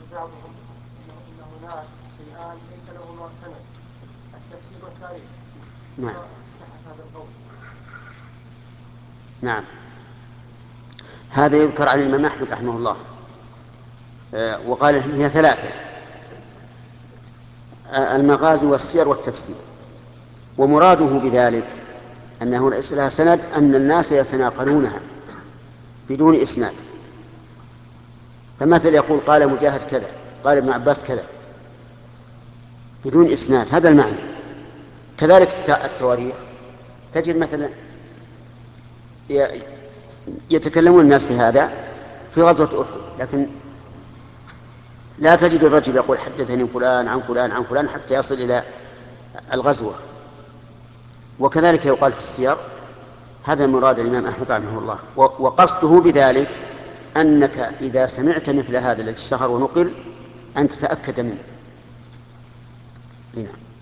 بعضهم أن هناك شيئان ليس لهما سند، التفسير والتاريخ. نعم. صحة هذا القول. نعم، هذا يذكر عن الإمام أحمد رحمه الله، وقال هي ثلاثة: المغازي والسير والتفسير. ومراده بذلك أنه ليس لها سند، أن الناس يتناقلونها بدون إسناد. فمثل يقول قال مجاهد كذا، قال ابن عباس كذا، بدون إسناد، هذا المعنى. كذلك التواريخ، تجد مثلا يتكلمون الناس في هذا في غزوة أحد، لكن لا تجد الرجل يقول حدثني فلان عن فلان عن فلان حتى يصل إلى الغزوة. وكذلك يقال في السير. هذا مراد الإمام أحمد رحمه الله، وقصده بذلك أنك إذا سمعت مثل هذا الذي اشتهر ونقل أن تتأكد منه. نعم.